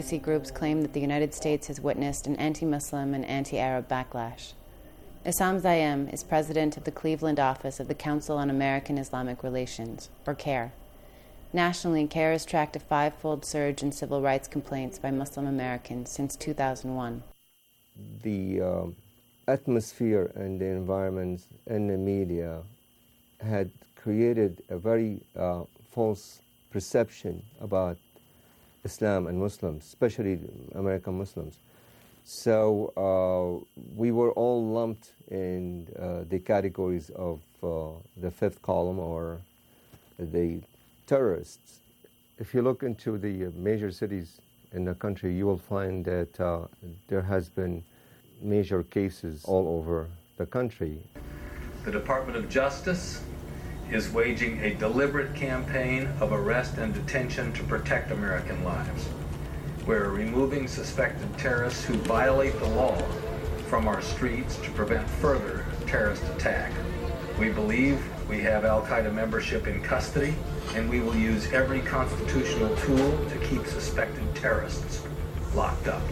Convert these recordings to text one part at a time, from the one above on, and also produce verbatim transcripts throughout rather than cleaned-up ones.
Groups claim that the United States has witnessed an anti-Muslim and anti-Arab backlash. Issam Zaim is president of the Cleveland office of the Council on American Islamic Relations, or CAIR. Nationally, CAIR has tracked a five-fold surge in civil rights complaints by Muslim Americans since two thousand one. The uh, atmosphere and the environment and the media had created a very uh, false perception about Islam and Muslims, especially American Muslims. So uh, we were all lumped in uh, the categories of uh, the fifth column, or the terrorists. If you look into the major cities in the country, you will find that uh, there has been major cases all over the country. The Department of Justice is waging a deliberate campaign of arrest and detention to protect American lives. We're removing suspected terrorists who violate the law from our streets to prevent further terrorist attack. We believe we have al-Qaeda membership in custody, and we will use every constitutional tool to keep suspected terrorists locked up.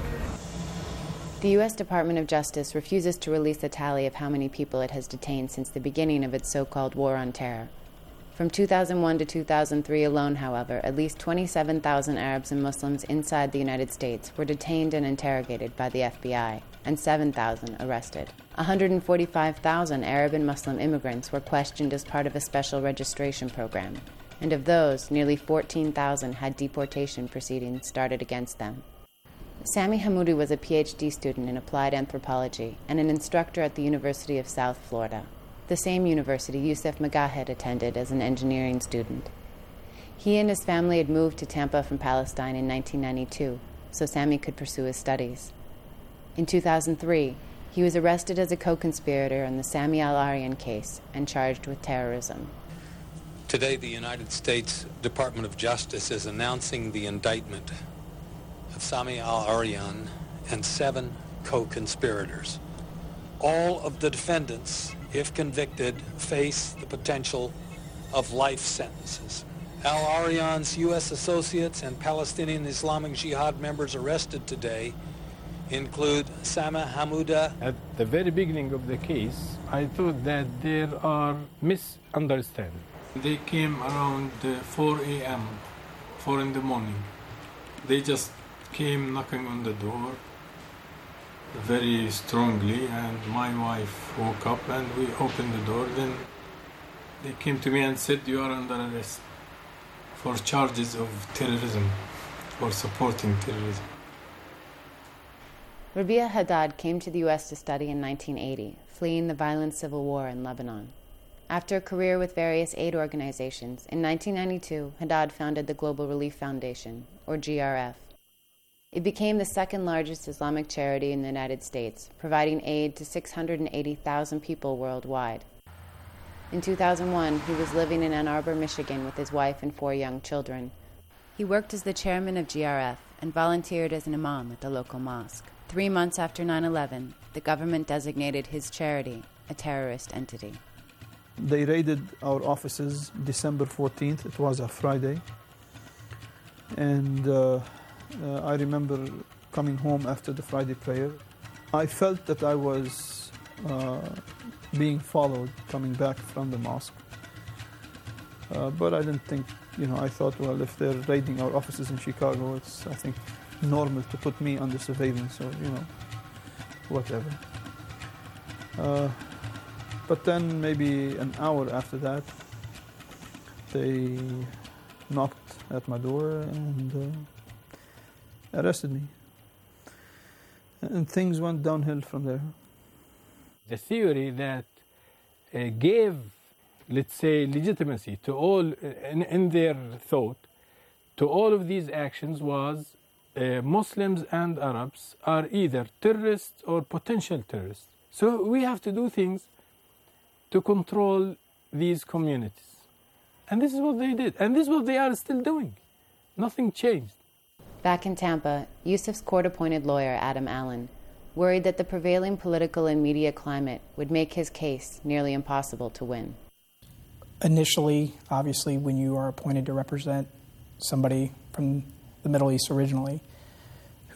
The U S Department of Justice refuses to release a tally of how many people it has detained since the beginning of its so-called war on terror. From two thousand one to two thousand three alone, however, at least twenty-seven thousand Arabs and Muslims inside the United States were detained and interrogated by the F B I, and seven thousand arrested. one hundred forty-five thousand Arab and Muslim immigrants were questioned as part of a special registration program, and of those, nearly fourteen thousand had deportation proceedings started against them. Sami Hamoudi was a P H D student in applied anthropology and an instructor at the University of South Florida, the same university Youssef Magahed attended as an engineering student. He and his family had moved to Tampa from Palestine in nineteen ninety-two, so Sami could pursue his studies. In two thousand three, he was arrested as a co-conspirator in the Sami al-Aryan case and charged with terrorism. Today, the United States Department of Justice is announcing the indictment of Sami al-Aryan and seven co-conspirators. All of the defendants, if convicted, face the potential of life sentences. Al-Aryan's U S associates and Palestinian Islamic Jihad members arrested today include Sami Hamoudi. At the very beginning of the case, I thought that there are misunderstandings. They came around uh, four a.m., four in the morning. They just came knocking on the door very strongly, and my wife woke up and we opened the door. Then they came to me and said, "You are under arrest for charges of terrorism, for supporting terrorism." Rabia Haddad came to the U S to study in nineteen eighty, fleeing the violent civil war in Lebanon. After a career with various aid organizations, in nineteen ninety-two, Haddad founded the Global Relief Foundation, or G R F. It became the second largest Islamic charity in the United States, providing aid to six hundred eighty thousand people worldwide. In two thousand one, he was living in Ann Arbor, Michigan with his wife and four young children. He worked as the chairman of G R F and volunteered as an imam at the local mosque. Three months after nine eleven, the government designated his charity a terrorist entity. They raided our offices December fourteenth. It was a Friday. And uh, uh, I remember coming home after the Friday prayer. I felt that I was uh, being followed coming back from the mosque. Uh, but I didn't think, you know, I thought, well, if they're raiding our offices in Chicago, it's, I think, normal to put me under surveillance or, you know, whatever. Uh, but then maybe an hour after that, they knocked at my door and uh, arrested me. And things went downhill from there. The theory that uh, gave, let's say, legitimacy to all, in, in their thought, to all of these actions was uh, Muslims and Arabs are either terrorists or potential terrorists. So we have to do things to control these communities. And this is what they did. And this is what they are still doing. Nothing changed. Back in Tampa, Youssef's court-appointed lawyer, Adam Allen, worried that the prevailing political and media climate would make his case nearly impossible to win. Initially, obviously, when you are appointed to represent somebody from the Middle East originally,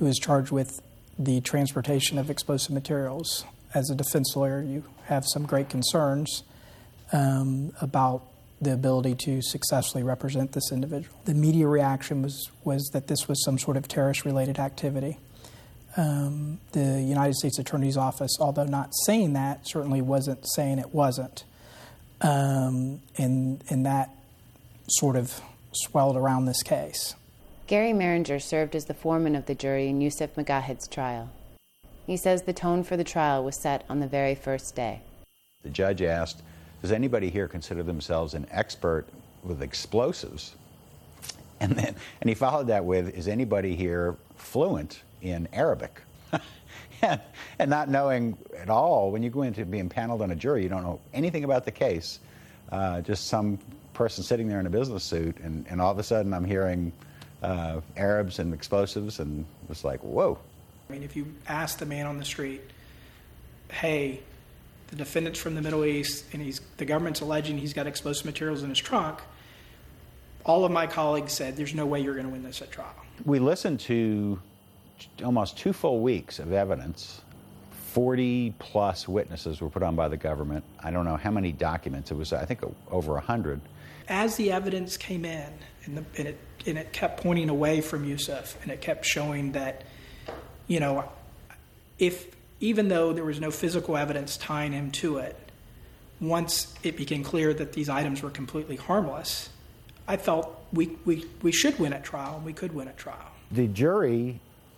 who is charged with the transportation of explosive materials. As a defense lawyer, you have some great concerns um, about the ability to successfully represent this individual. The media reaction was, was that this was some sort of terrorist-related activity. Um, the United States Attorney's Office, although not saying that, certainly wasn't saying it wasn't. Um, and, and that sort of swelled around this case. Gary Meringer served as the foreman of the jury in Yusuf Megahed's trial. He says the tone for the trial was set on the very first day. The judge asked, does anybody here consider themselves an expert with explosives? And then, and he followed that with, is anybody here fluent in Arabic? and, and not knowing at all, when you go into being paneled on a jury, you don't know anything about the case, uh, just some person sitting there in a business suit, and, and all of a sudden I'm hearing uh, Arabs and explosives, and it's like, whoa. I mean, if you ask the man on the street, hey, the defendant's from the Middle East, and he's the government's alleging he's got explosive materials in his trunk, all of my colleagues said, there's no way you're going to win this at trial. We listened to almost two full weeks of evidence. forty plus witnesses were put on by the government. I don't know how many documents. It was, I think, over one hundred. As the evidence came in, and, the, and, it, and it kept pointing away from Yusuf, and it kept showing that, you know, if even though there was no physical evidence tying him to it, once it became clear that these items were completely harmless, I felt we, we, we should win at trial, and we could win at trial. The jury,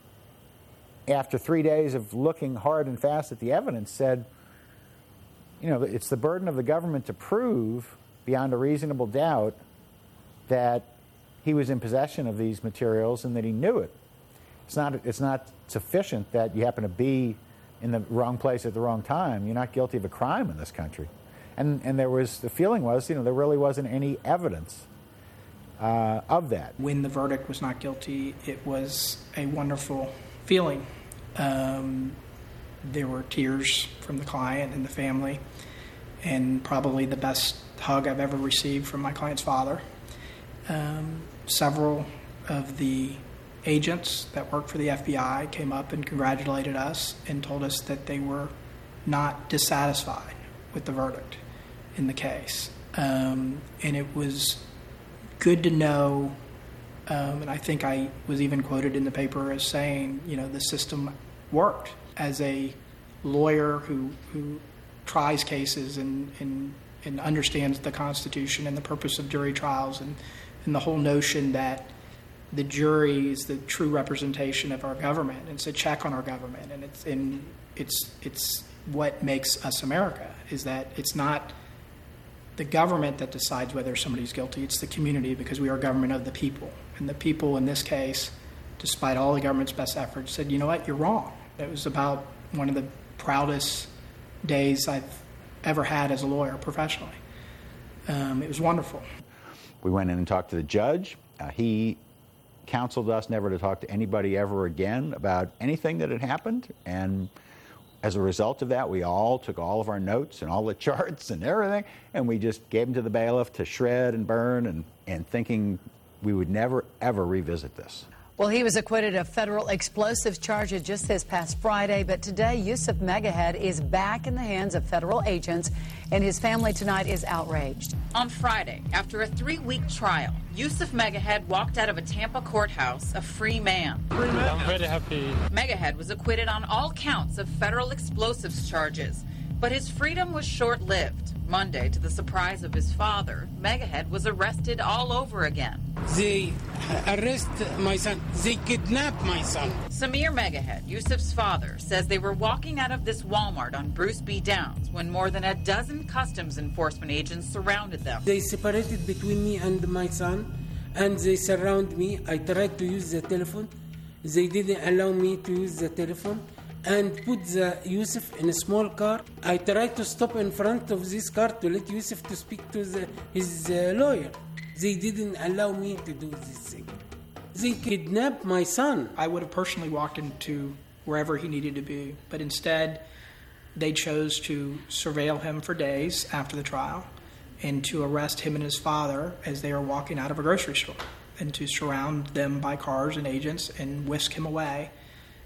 after three days of looking hard and fast at the evidence, said, you know, it's the burden of the government to prove beyond a reasonable doubt that he was in possession of these materials and that he knew it. It's not, it's not sufficient that you happen to be in the wrong place at the wrong time. You're not guilty of a crime in this country. And, and there was, the feeling was, you know, there really wasn't any evidence uh, of that. When the verdict was not guilty, it was a wonderful feeling. Um, there were tears from the client and the family, and probably the best hug I've ever received from my client's father. Um, several of the agents that worked for the F B I came up and congratulated us and told us that they were not dissatisfied with the verdict in the case. Um, and it was good to know, um, and I think I was even quoted in the paper as saying, you know, the system worked. As a lawyer who, who tries cases and, and, and understands the Constitution and the purpose of jury trials, and, and the whole notion that the jury is the true representation of our government. It's a check on our government, and it's in it's it's what makes us America. Is that it's not the government that decides whether somebody's guilty. It's the community, because we are government of the people. And the people in this case, despite all the government's best efforts, said, you know what, you're wrong. It was about one of the proudest days I've ever had as a lawyer professionally. Um, it was wonderful. We went in and talked to the judge. Uh, he counseled us never to talk to anybody ever again about anything that had happened, and as a result of that, we all took all of our notes and all the charts and everything, and we just gave them to the bailiff to shred and burn, and, and thinking we would never, ever revisit this. Well, he was acquitted of federal explosives charges just this past Friday, but today Yusuf Megahed is back in the hands of federal agents, and his family tonight is outraged. On Friday, after a three-week trial, Yusuf Megahed walked out of a Tampa courthouse a free man. Free man. I'm very happy. Megahed was acquitted on all counts of federal explosives charges, but his freedom was short-lived. Monday, to the surprise of his father, Megahed was arrested all over again. They arrest my son. They kidnap my son. Samir Megahed, Yusuf's father, says they were walking out of this Walmart on Bruce B. Downs when more than a dozen customs enforcement agents surrounded them. They separated between me and my son, and they surround me. I tried to use the telephone. They didn't allow me to use the telephone, and put the Yusuf in a small car. I tried to stop in front of this car to let Yusuf to speak to the, his uh, lawyer. They didn't allow me to do this thing. They kidnapped my son. I would have personally walked into wherever he needed to be, but instead they chose to surveil him for days after the trial and to arrest him and his father as they were walking out of a grocery store, and to surround them by cars and agents and whisk him away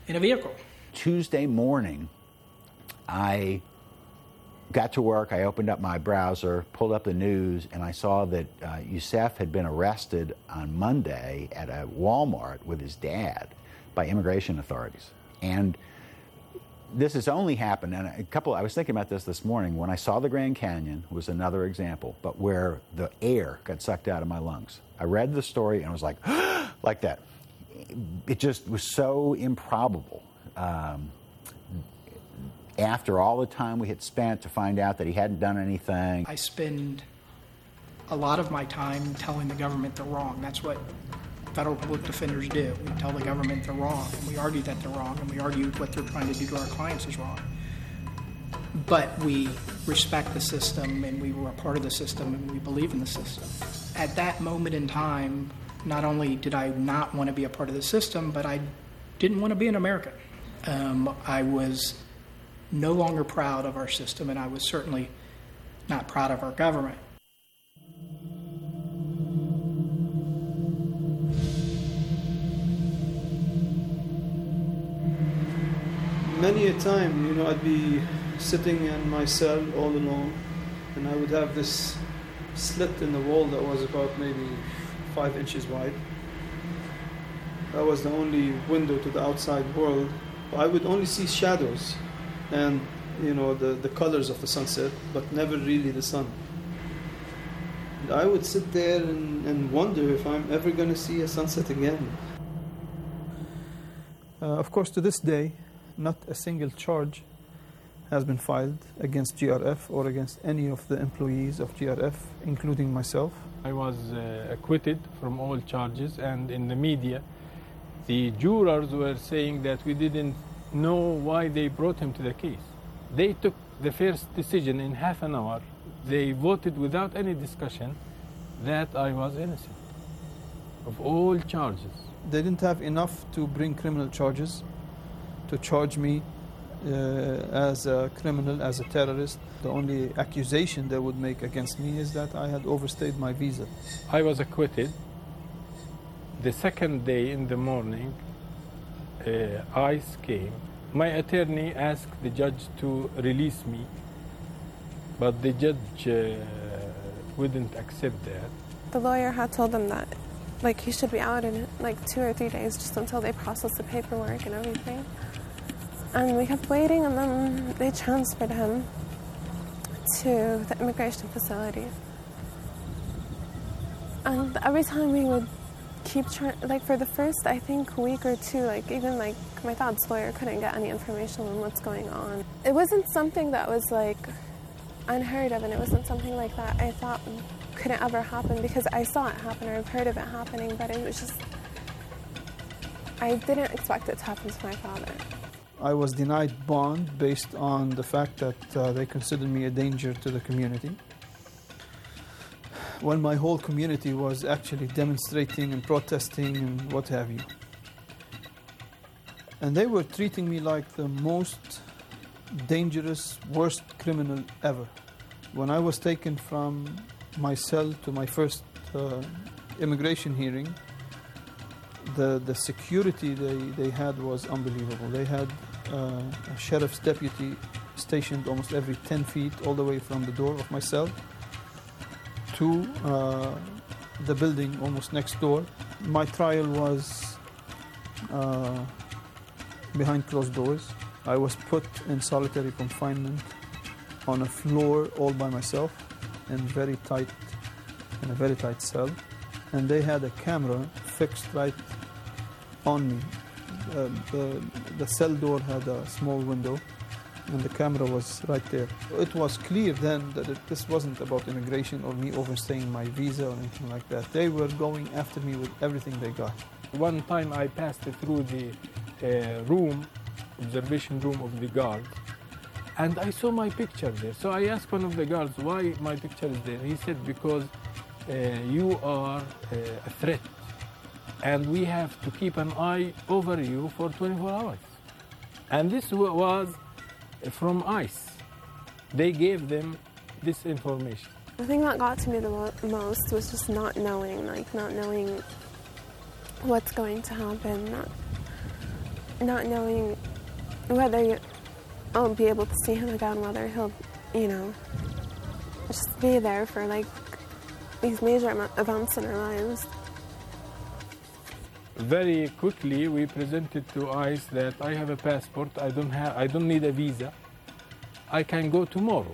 in a vehicle. Tuesday morning, I got to work, I opened up my browser, pulled up the news, and I saw that uh, Youssef had been arrested on Monday at a Walmart with his dad by immigration authorities. And this has only happened, and a couple, I was thinking about this this morning, when I saw the Grand Canyon was another example, but where the air got sucked out of my lungs. I read the story and I was like, like that. It just was so improbable. Um, after all the time we had spent to find out that he hadn't done anything. I spend a lot of my time telling the government they're wrong. That's what federal public defenders do. We tell the government they're wrong, and we argue that they're wrong, and we argue what they're trying to do to our clients is wrong. But we respect the system, and we were a part of the system, and we believe in the system. At that moment in time, not only did I not want to be a part of the system, but I didn't want to be an American. Um, I was no longer proud of our system, and I was certainly not proud of our government. Many a time, you know, I'd be sitting in my cell all alone, and I would have this slit in the wall that was about maybe five inches wide. That was the only window to the outside world. I would only see shadows and, you know, the, the colors of the sunset, but never really the sun. And I would sit there and, and wonder if I'm ever going to see a sunset again. Uh, of course, to this day, not a single charge has been filed against G R F or against any of the employees of G R F, including myself. I was uh, acquitted from all charges, and in the media, the jurors were saying that we didn't know why they brought him to the case. They took the first decision in half an hour. They voted without any discussion that I was innocent of all charges. They didn't have enough to bring criminal charges, to charge me uh, as a criminal, as a terrorist. The only accusation they would make against me is that I had overstayed my visa. I was acquitted. The second day in the morning, uh, ICE came. My attorney asked the judge to release me, but the judge uh, wouldn't accept that. The lawyer had told them that, like, he should be out in like two or three days, just until they process the paperwork and everything. And we kept waiting, and then they transferred him to the immigration facility. And every time we would keep trying, like for the first, I think, week or two, like even like my dad's lawyer couldn't get any information on what's going on. It wasn't something that was like unheard of, and it wasn't something like that I thought couldn't ever happen, because I saw it happen or I've heard of it happening, but it was just, I didn't expect it to happen to my father. I was denied bond based on the fact that uh, they considered me a danger to the community, when my whole community was actually demonstrating and protesting and what have you. And they were treating me like the most dangerous, worst criminal ever. When I was taken from my cell to my first uh, immigration hearing, the, the security they, they had was unbelievable. They had uh, a sheriff's deputy stationed almost every ten feet, all the way from the door of my cell to uh, the building almost next door. My trial was uh, behind closed doors. I was put in solitary confinement on a floor all by myself in very tight, in a very tight cell. And they had a camera fixed right on me. Uh, the, the cell door had a small window, and the camera was right there. It was clear then that it, this wasn't about immigration or me overstaying my visa or anything like that. They were going after me with everything they got. One time I passed through the uh, room, observation room of the guard, and I saw my picture there. So I asked one of the guards why my picture is there. He said, because uh, you are uh, a threat, and we have to keep an eye over you for twenty-four hours. And this was from ICE. They gave them this information. The thing that got to me the mo- most was just not knowing, like not knowing what's going to happen. Not, not knowing whether I'll be able to see him again, whether he'll, you know, just be there for like these major events in our lives. Very quickly, we presented to ICE that I have a passport. I don't have. I don't need a visa. I can go tomorrow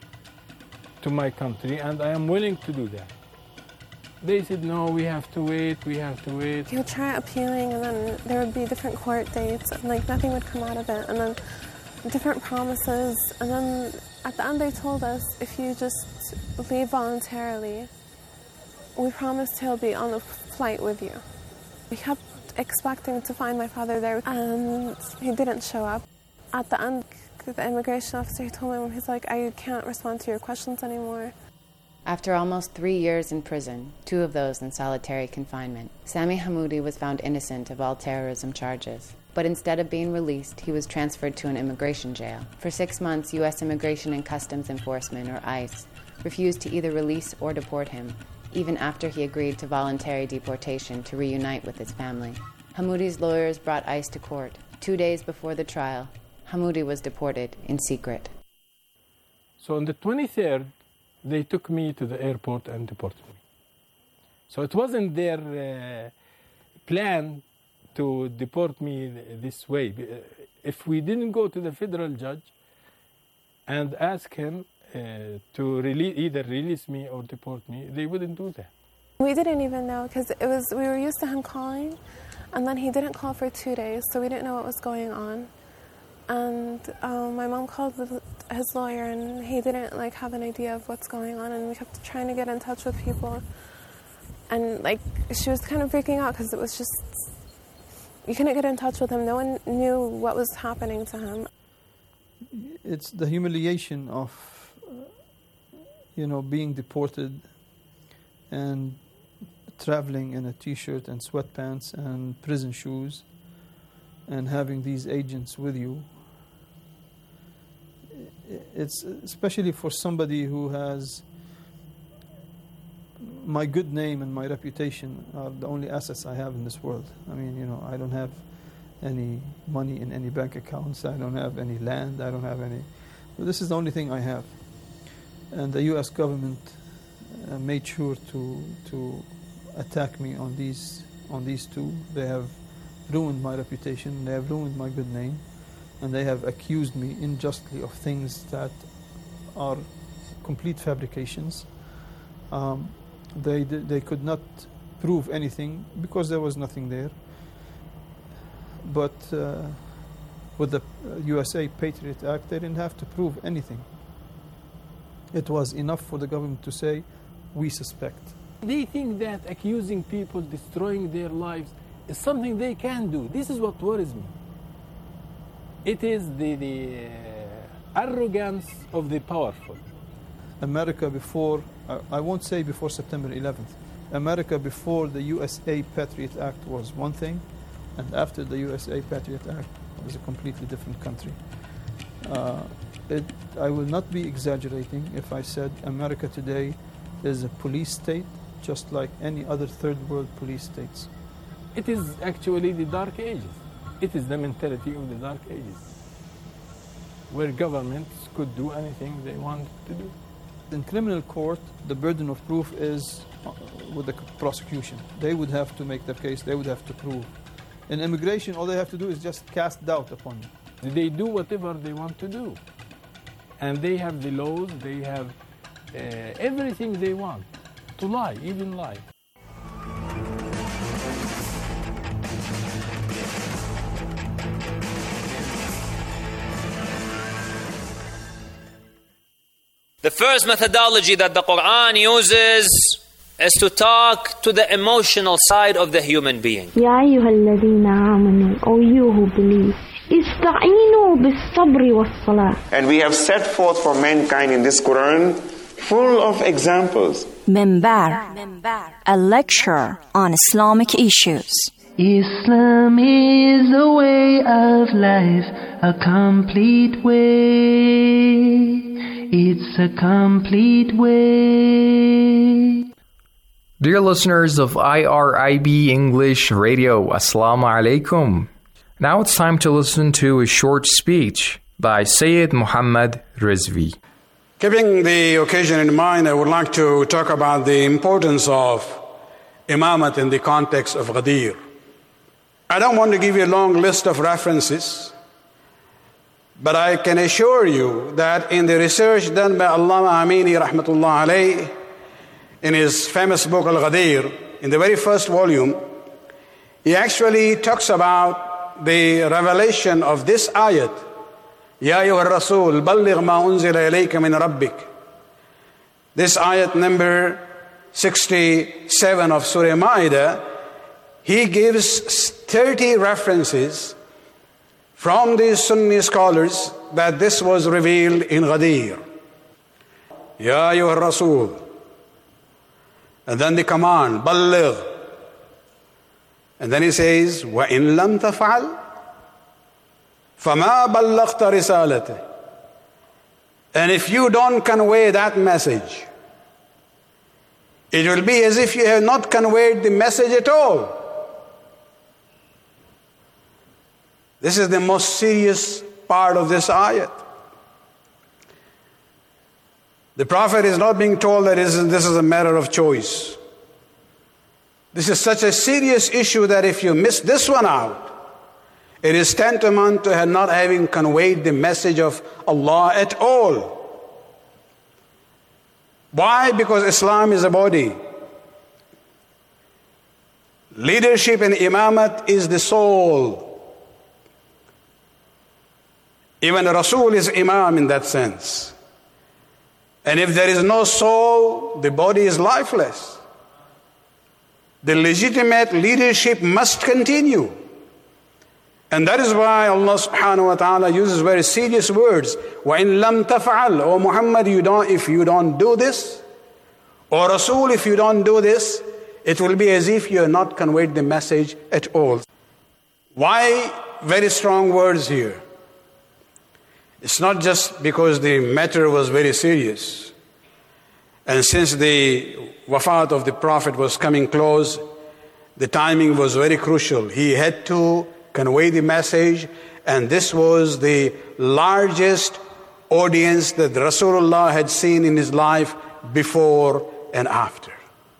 to my country, and I am willing to do that. They said, no, we have to wait. We have to wait. He'll try appealing, and then there would be different court dates, and like nothing would come out of it, and then different promises, and then at the end they told us, if you just leave voluntarily, we promise he'll be on the flight with you. We kept expecting to find my father there, and he didn't show up. At the end, the immigration officer told him, he's like, I can't respond to your questions anymore. After almost three years in prison, two of those in solitary confinement, Sami Hammoudi was found innocent of all terrorism charges. But instead of being released, he was transferred to an immigration jail. For six months, U S Immigration and Customs Enforcement, or ICE, refused to either release or deport him, even after he agreed to voluntary deportation to reunite with his family. Hammoudi's lawyers brought ICE to court. Two days before the trial, Hammoudi was deported in secret. So on the twenty-third, they took me to the airport and deported me. So it wasn't their uh, plan to deport me this way. If we didn't go to the federal judge and ask him uh, to release, either release me or deport me, they wouldn't do that. We didn't even know, because it was we were used to him calling, and then he didn't call for two days, so we didn't know what was going on. And um, my mom called the, his lawyer, and he didn't like have an idea of what's going on, and we kept trying to get in touch with people. And like she was kind of freaking out because it was just, you couldn't get in touch with him. No one knew what was happening to him. It's the humiliation of, uh, you know, being deported and traveling in a t-shirt and sweatpants and prison shoes and having these agents with you. It's especially for somebody who has my good name and my reputation are the only assets I have in this world. I mean, you know, I don't have any money in any bank accounts. I don't have any land. I don't have any. Well, this is the only thing I have. And the U S government uh, made sure to to attack me on these on these two. They have ruined my reputation. They have ruined my good name, and they have accused me unjustly of things that are complete fabrications. Um, they they could not prove anything because there was nothing there. But uh, with the U S A Patriot Act, they didn't have to prove anything. It was enough for the government to say, we suspect. They think that accusing people, destroying their lives, is something they can do. This is what worries me. It is the, the uh, arrogance of the powerful. America before, uh, I won't say before September eleventh, America before the U S A Patriot Act was one thing, and after the U S A Patriot Act was a completely different country. Uh, it, I will not be exaggerating if I said America today is a police state just like any other third world police states. It is actually the Dark Ages. It is the mentality of the Dark Ages, where governments could do anything they wanted to do. In criminal court, the burden of proof is with the prosecution. They would have to make their case, they would have to prove. In immigration, all they have to do is just cast doubt upon you. They do whatever they want to do. And they have the laws, they have uh, everything they want to lie, even lie. The first methodology that the Quran uses is to talk to the emotional side of the human being. يا أيها الذين آمنوا, O you who believe, استعينوا بالصبر والصلاة. And we have set forth for mankind in this Quran full of examples. Minbar, a lecture on Islamic issues. Islam is a way of life, a complete way. It's a complete way. Dear listeners of I R I B English Radio, Assalamu alaikum. Now it's time to listen to a short speech by Sayyid Muhammad Rizvi. Keeping the occasion in mind, I would like to talk about the importance of imamat in the context of Ghadir. I don't want to give you a long list of references, but I can assure you that in the research done by Allama Amini rahmatullah alayh in his famous book Al-Ghadir, in the very first volume, he actually talks about the revelation of this ayat, Ya ayyuha ar-rasul, balligh ma unzila ilayka min rabbik. This ayat number sixty-seven of Surah Ma'idah, he gives thirty references from these Sunni scholars that this was revealed in Ghadir. Ya ayyuha ar-rasul. And then the command, balligh. And then he says, wa in lam taf'al فَمَا بَلَّغْتَ رِسَالَتَهُ. And if you don't convey that message, it will be as if you have not conveyed the message at all. This is the most serious part of this ayat. The Prophet is not being told that this is a matter of choice. This is such a serious issue that if you miss this one out, it is tantamount to not having conveyed the message of Allah at all. Why? Because Islam is a body. Leadership and imamat is the soul. Even Rasul is imam in that sense. And if there is no soul, the body is lifeless. The legitimate leadership must continue. And that is why Allah subhanahu wa ta'ala uses very serious words. وَإِن لَمْ تَفْعَلْ. O Muhammad, you don't, if you don't do this, or Rasul, if you don't do this, it will be as if you have not conveyed the message at all. Why very strong words here? It's not just because the matter was very serious. And since the wafat of the Prophet was coming close, the timing was very crucial. He had to convey the message, and this was the largest audience that Rasulullah had seen in his life before and after.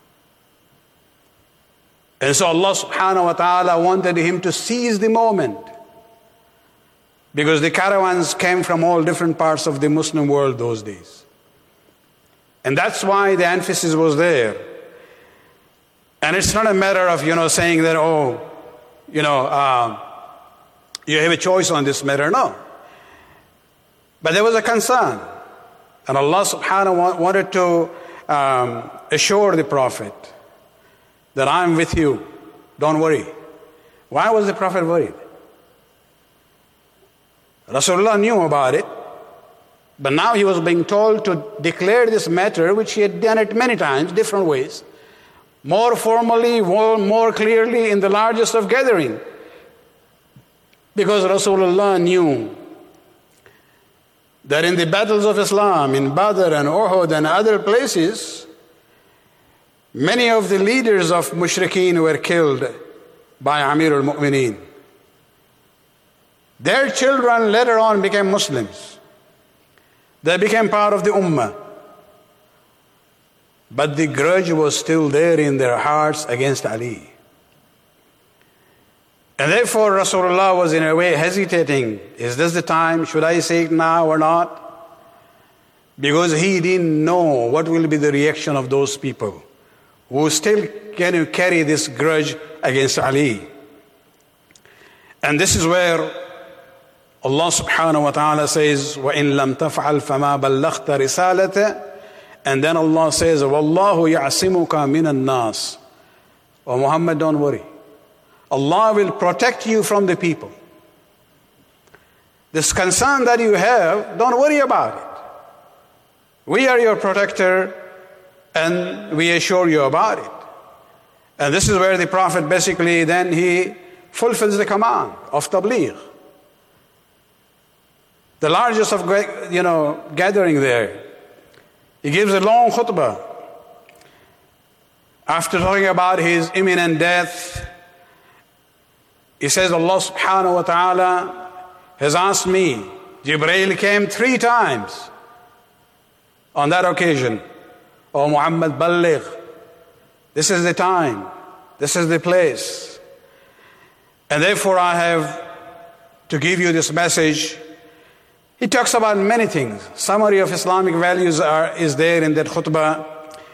And so Allah subhanahu wa ta'ala wanted him to seize the moment, because the caravans came from all different parts of the Muslim world those days. And that's why the emphasis was there. And it's not a matter of, you know, saying that, oh, you know, uh, you have a choice on this matter. No. But there was a concern. And Allah subhanahu wa ta'ala wanted to um, assure the Prophet that I'm with you. Don't worry. Why was the Prophet worried? Rasulullah knew about it. But now he was being told to declare this matter, which he had done it many times, different ways. More formally, more, more clearly in the largest of gathering. Because Rasulullah knew that in the battles of Islam, in Badr and Uhud and other places, many of the leaders of mushrikeen were killed by Amir al-Mu'mineen. Their children later on became Muslims. They became part of the Ummah. But the grudge was still there in their hearts against Ali. And therefore Rasulullah was in a way hesitating. Is this the time? Should I say it now or not? Because he didn't know what will be the reaction of those people who still can carry this grudge against Ali. And this is where Allah subhanahu wa ta'ala says, وَإِن لَمْ تَفْعَلْ فَمَا بَلَّغْتَ رِسَالَتَهُ. And then Allah says, وَاللَّهُ يَعْصِمُكَ مِنَ النَّاسِ. Oh Muhammad, don't worry. Allah will protect you from the people. This concern that you have, don't worry about it. We are your protector, and we assure you about it. And this is where the Prophet basically then he fulfills the command of tabligh. The largest of, you know, gathering there. He gives a long khutbah. After talking about his imminent death He says, Allah subhanahu wa ta'ala has asked me. Jibreel came three times on that occasion. Oh Muhammad, balligh. This is the time. This is the place. And therefore I have to give you this message. He talks about many things. Summary of Islamic values are, is there in that khutbah.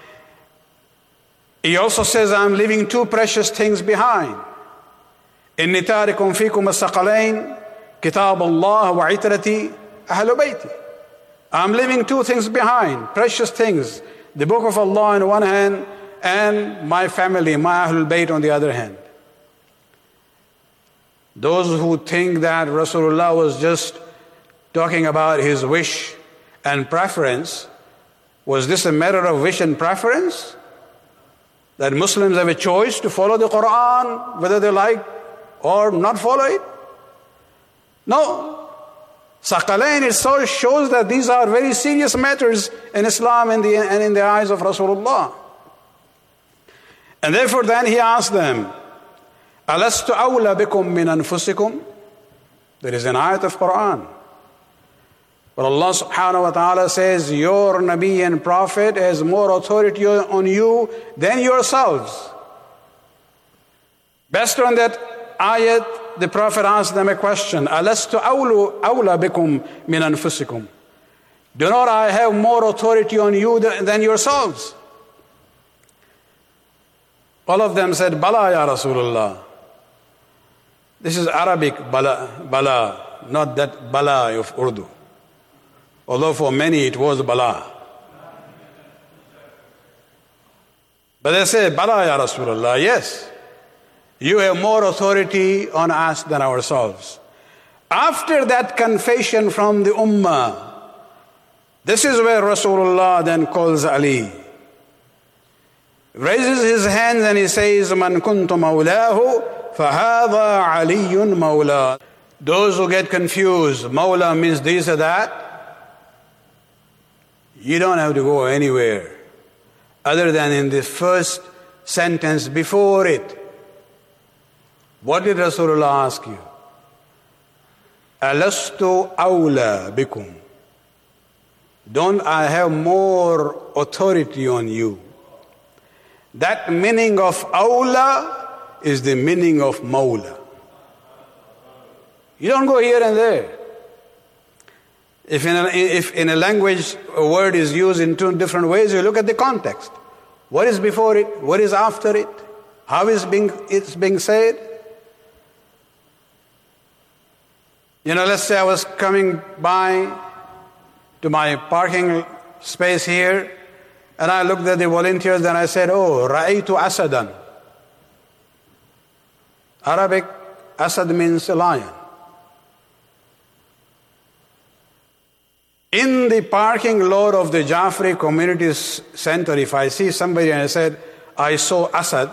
He also says, I'm leaving two precious things behind. إني تارك فيكم الثقلين كتاب الله وعترتي أهل بيتي. I'm leaving two things behind, precious things. The book of Allah on one hand and my family, my Ahlul Bayt on the other hand. Those who think that Rasulullah was just talking about his wish and preference, was this a matter of wish and preference? That Muslims have a choice to follow the Quran, whether they like or not follow it? No. Saqalain itself shows that these are very serious matters in Islam and, the, and in the eyes of Rasulullah. And therefore then he asked them, Alastu awla bikum min anfusikum? There is an ayat of Quran. But Allah subhanahu wa ta'ala says, your Nabi and Prophet has more authority on you than yourselves. Based on that ayat, the Prophet asked them a question. Alastu awla bikum min anfusikum? Do not I have more authority on you than yourselves? All of them said, Bala ya Rasulullah. This is Arabic bala, bala, not that bala of Urdu. Although for many it was bala. But they say, Bala ya Rasulullah, yes. You have more authority on us than ourselves. After that confession from the Ummah, this is where Rasulullah then calls Ali. Raises his hands and he says, Man kuntu mawlahu, fahadha aliyun mawla. Those who get confused, Mawla means this or that. You don't have to go anywhere other than in the first sentence before it. What did Rasulullah ask you? Alastu awla bikum? Don't I have more authority on you? That meaning of awla is the meaning of mawla. You don't go here and there. If in, a, if in a language a word is used in two different ways, you look at the context. What is before it? What is after it? How is being, it's being said? You know, let's say I was coming by to my parking space here, and I looked at the volunteers and I said, oh, Ra'aytu Asadan. Arabic, Asad means a lion. In the parking lot of the Jafri Community Center, if I see somebody and I said, I saw Asad,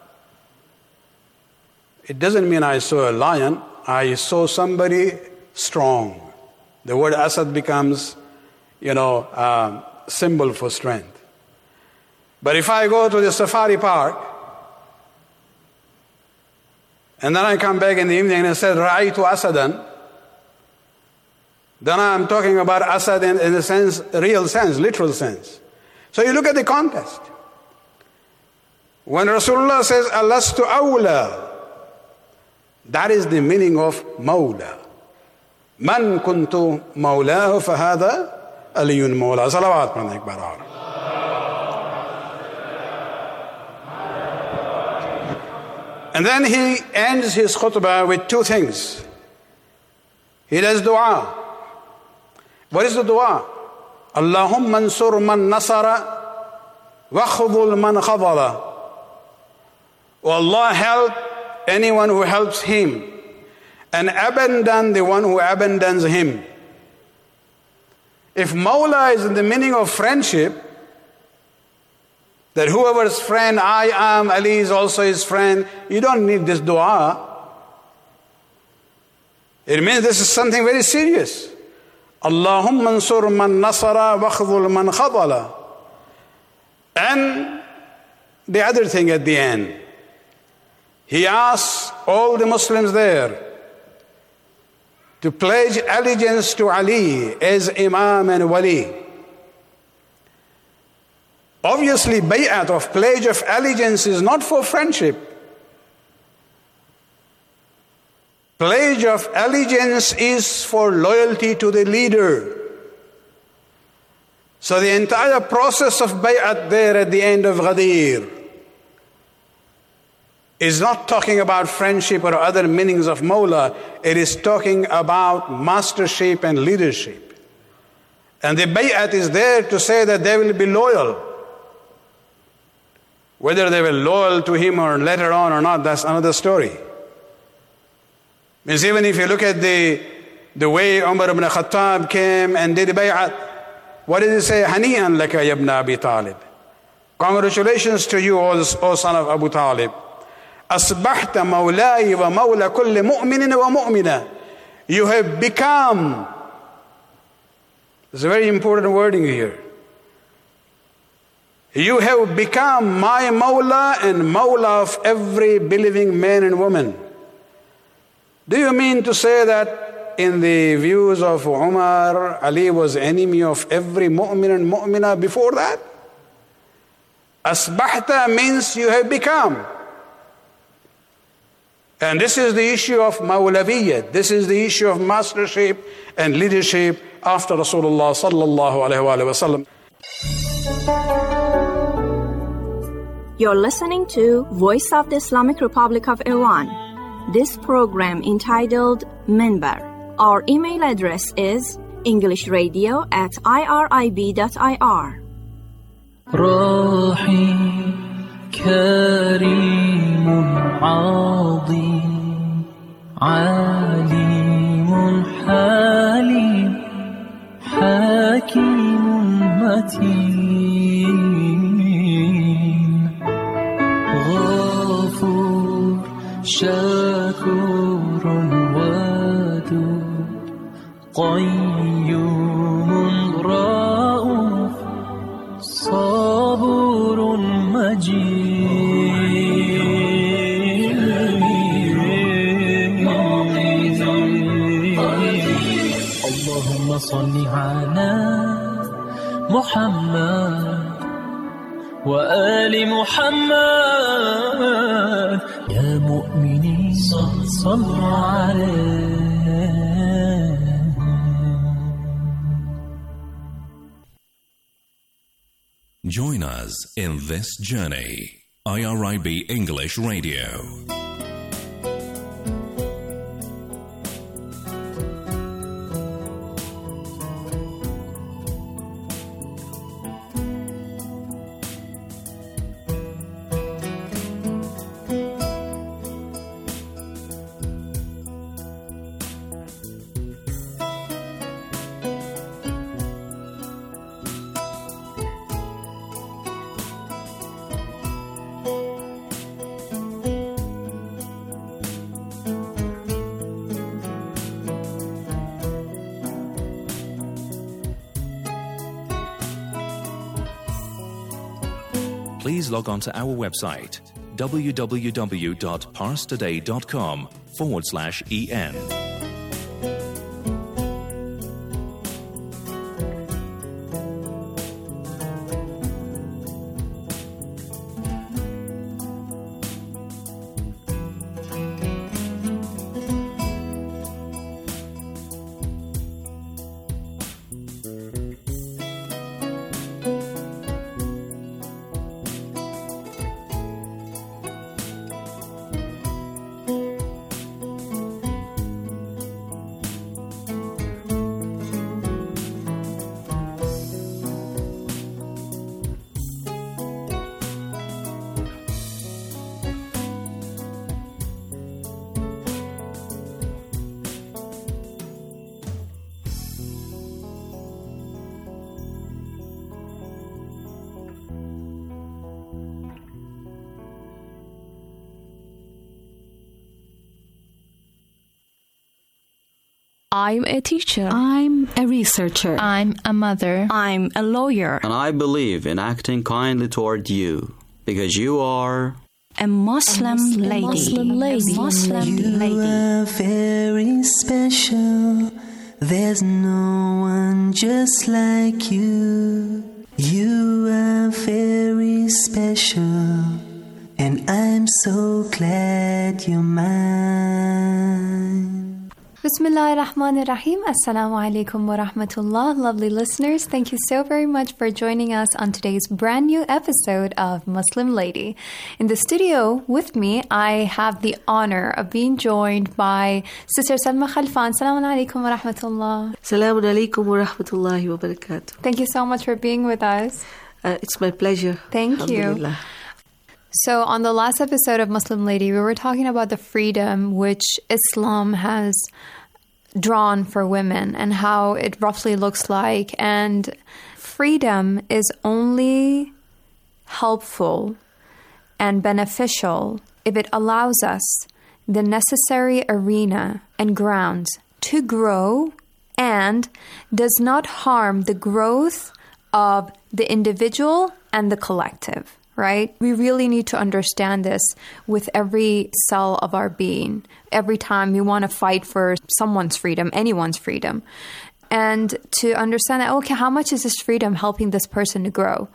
it doesn't mean I saw a lion. I saw somebody strong. The word Asad becomes, you know, a symbol for strength. But if I go to the safari park, and then I come back in the evening and I said, Ra'aytu Asadan, then I'm talking about Asad in, in the sense, real sense, literal sense. So you look at the context. When Rasulullah says, Alastu awla, that is the meaning of mawla. Man kuntu mawlahu fahada aliyun mawla. Salawat man akbar. And then he ends his khutbah with two things. He does dua. What is the dua? Allahumma ansur man nasara wa khudhul man khadala. O Allah, help anyone who helps him and abandon the one who abandons him. If Mawla is in the meaning of friendship, that whoever's friend I am, Ali is also his friend, you don't need this dua. It means this is something very serious. Allahumma ansur man nasara wa khudhul man khadala. And the other thing at the end, he asked all the Muslims there to pledge allegiance to Ali as Imam and Wali. Obviously, bay'at of pledge of allegiance is not for friendship. Pledge of allegiance is for loyalty to the leader. So the entire process of bay'at there at the end of Ghadir is not talking about friendship or other meanings of Mawla. It is talking about mastership and leadership. And the bay'at is there to say that they will be loyal. Whether they were loyal to him or later on or not, that's another story. Means even if you look at the, the way Umar ibn Khattab came and did the bay'at, what did he say? Hani'an laka ya ibn Abi Talib. Congratulations to you, O, o son of Abu Talib. Asbahta mawlai wa mawla kulli mu'minin wa mu'mina. You have become. There's a very important wording here. You have become my Mawla and Mawla of every believing man and woman. Do you mean to say that in the views of Umar, Ali was enemy of every mu'min and mu'mina before that? Asbahta means you have become. And this is the issue of Mawlaviyyat. This is the issue of mastership and leadership after Rasulullah sallallahu alayhi wa sallam. You're listening to Voice of the Islamic Republic of Iran. This program entitled Minbar. Our email address is englishradio at irib dot i r. راحي كريم عظيم عليم حليم حكيم متين غفور شكور ودود قيوم رؤوف صبور مجيد اللهم صل على محمد وآل محمد يا مؤمنين صلوا عليه. Join us in this journey. I R I B English Radio. Please log on to our website, www.parstoday.com forward slash en. I'm a teacher. I'm a researcher. I'm a mother. I'm a lawyer. And I believe in acting kindly toward you, because you are A Muslim lady. Muslim lady. Muslim lady. You are very special. There's no one just like you. You are very special. And I'm so glad you're mine. Bismillah ar-Rahman ar-Rahim. Assalamu alaikum wa rahmatullah. Lovely listeners, thank you so very much for joining us on today's brand new episode of Muslim Lady. In the studio with me, I have the honor of being joined by Sister Salma Khalfan. Assalamu alaikum wa rahmatullah. Assalamu alaikum wa rahmatullahi wa barakatuh. Thank you so much for being with us. Uh, it's my pleasure. Thank you. So on the last episode of Muslim Lady, we were talking about the freedom which Islam has drawn for women and how it roughly looks like. And freedom is only helpful and beneficial if it allows us the necessary arena and grounds to grow and does not harm the growth of the individual and the collective. Right? We really need to understand this with every cell of our being. Every time we want to fight for someone's freedom, anyone's freedom. And to understand that, okay, how much is this freedom helping this person to grow?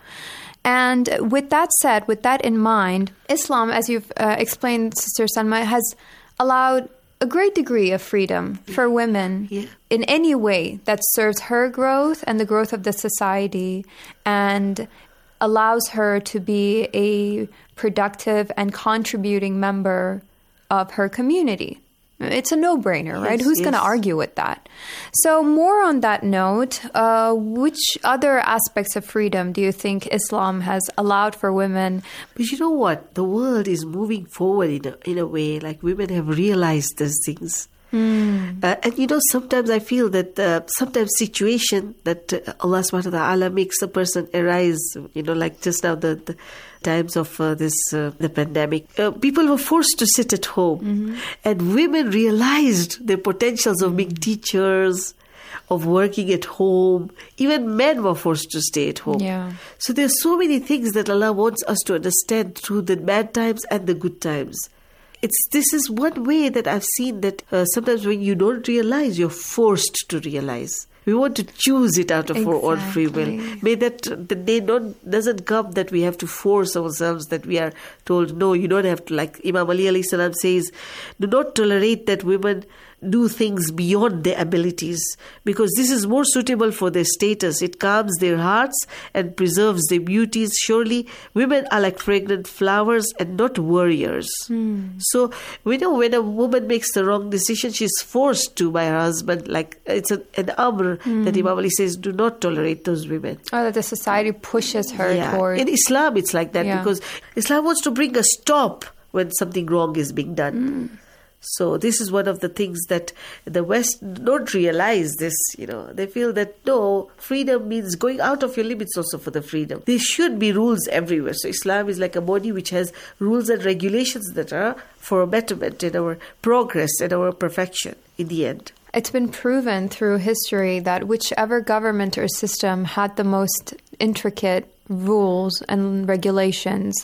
And with that said, with that in mind, Islam, as you've uh, explained, Sister Salma, has allowed a great degree of freedom for women yeah. in any way that serves her growth and the growth of the society and allows her to be a productive and contributing member of her community. It's a no-brainer, yes, right? Who's yes. going to argue with that? So more on that note, uh, which other aspects of freedom do you think Islam has allowed for women? But you know what? The world is moving forward in a, in a way, like women have realized these things. Mm. Uh, and you know, sometimes I feel that uh, sometimes situation that uh, Allah subhanahu wa ta'ala makes a person arise, you know, like just now the, the times of uh, this, uh, the pandemic, uh, people were forced to sit at home mm-hmm. and women realized their potentials of being teachers, of working at home. Even men were forced to stay at home. Yeah. So there's so many things that Allah wants us to understand through the bad times and the good times. It's this is one way that I've seen that uh, sometimes when you don't realize, you're forced to realize. We want to choose it out of exactly. our own free will. May that the day don't doesn't come that we have to force ourselves, that we are told, no, you don't have to. Like Imam Ali alayhi salam says, do not tolerate that women do things beyond their abilities, because this is more suitable for their status. It calms their hearts and preserves their beauties. Surely women are like fragrant flowers and not warriors. Mm. So we know when a woman makes the wrong decision, she's forced to by her husband. Like it's a, an amr mm. that Imam Ali says, do not tolerate those women. Or that the society pushes her yeah. towards. In Islam, it's like that yeah. because Islam wants to bring a stop when something wrong is being done. Mm. So this is one of the things that the West don't realize this, you know. They feel that, no, freedom means going out of your limits also for the freedom. There should be rules everywhere. So Islam is like a body which has rules and regulations that are for a betterment in our progress and our perfection in the end. It's been proven through history that whichever government or system had the most intricate rules and regulations,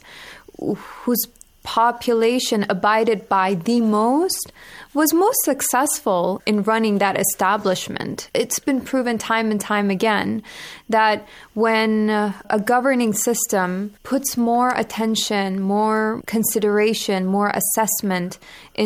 whose population abided by the most, was most successful in running that establishment. It's been proven time and time again that when uh, a governing system puts more attention, more consideration, more assessment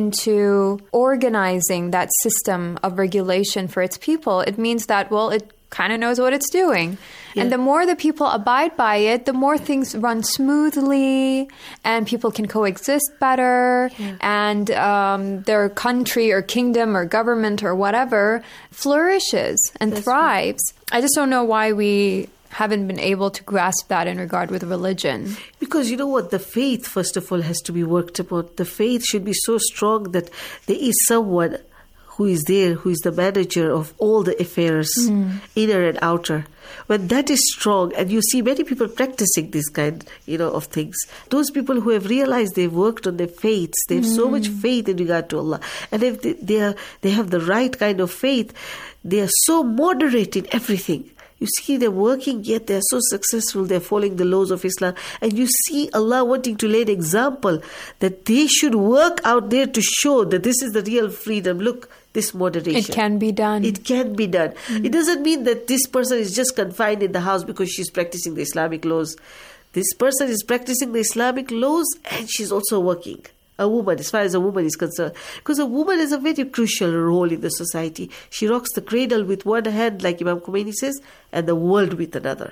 into organizing that system of regulation for its people, it means that, well, it kind of knows what it's doing. Yeah. And the more the people abide by it, the more things run smoothly and people can coexist better yeah. and um, their country or kingdom or government or whatever flourishes and That's thrives. Right. I just don't know why we haven't been able to grasp that in regard with religion. Because you know what? The faith, first of all, has to be worked upon. The faith should be so strong that there is someone who is there, who is the manager of all the affairs, mm. inner and outer. When that is strong, and you see many people practicing this kind, you know, of things, those people who have realized they've worked on their faiths, they have mm. so much faith in regard to Allah, and if they, they are, they have the right kind of faith, they are so moderate in everything. You see them working, yet they're so successful, they're following the laws of Islam. And you see Allah wanting to lay an example that they should work out there to show that this is the real freedom. Look, this moderation. It can be done. It can be done. Mm. It doesn't mean that this person is just confined in the house because she's practicing the Islamic laws. This person is practicing the Islamic laws and she's also working. A woman, as far as a woman is concerned. Because a woman has a very crucial role in the society. She rocks the cradle with one hand, like Imam Khomeini says, and the world with another.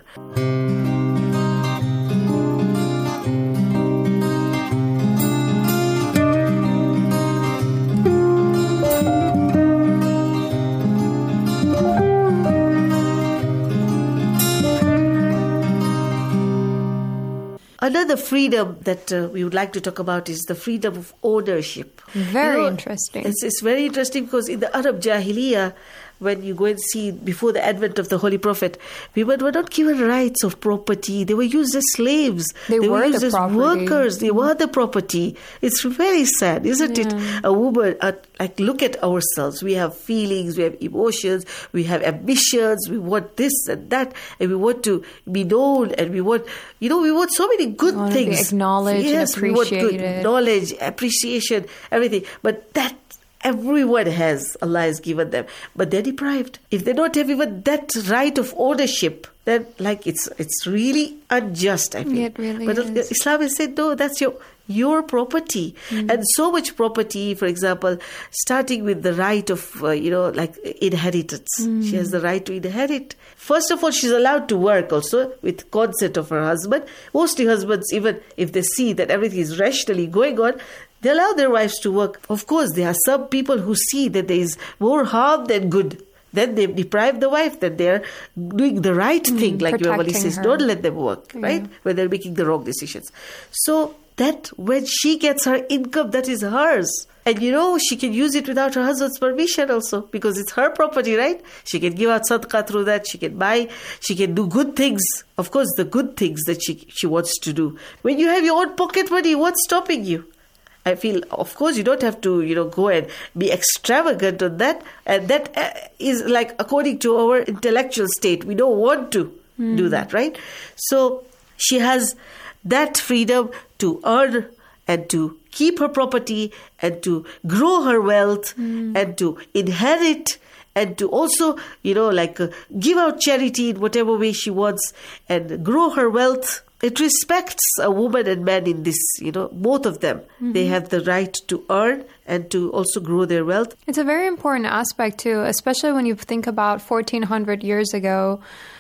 Another freedom that uh, we would like to talk about is the freedom of ownership. Very you know, interesting. It's, it's very interesting because in the Arab Jahiliyyah, when you go and see before the advent of the Holy Prophet, women were not given rights of property. They were used as slaves. They, they were, were used the as property. workers. They were the property. It's very sad, isn't yeah. it? A woman, uh, like look at ourselves. We have feelings, we have emotions, we have ambitions. We want this and that, and we want to be known, and we want, you know, we want so many good we want things. To be acknowledged yes, and appreciated. We want good knowledge, appreciation, everything. But that everyone has, Allah has given them, but they're deprived. If they don't have even that right of ownership, then like it's it's really unjust, I feel. It really but is. Islam has said, no, that's your your property. Mm. And so much property, for example, starting with the right of, uh, you know, like inheritance. Mm. She has the right to inherit. First of all, she's allowed to work also with consent of her husband. Mostly husbands, even if they see that everything is rationally going on, they allow their wives to work. Of course, there are some people who see that there is more harm than good. Then they deprive the wife, that they're doing the right thing, mm, like Imam Ali says, her. Don't let them work, yeah. right? When they're making the wrong decisions. So that when she gets her income, that is hers. And you know, she can use it without her husband's permission also, because it's her property, right? She can give out sadaqah through that, she can buy, she can do good things. Of course, the good things that she, she wants to do. When you have your own pocket money, what's stopping you? I feel, of course, you don't have to, you know, go and be extravagant on that. And that is like according to our intellectual state. We don't want to mm. do that, right? So she has that freedom to earn and to keep her property and to grow her wealth mm. and to inherit and to also, you know, like uh, give out charity in whatever way she wants and grow her wealth. It respects a woman and man in this, you know, both of them. Mm-hmm. They have the right to earn and to also grow their wealth. It's a very important aspect too, especially when you think about fourteen hundred years ago,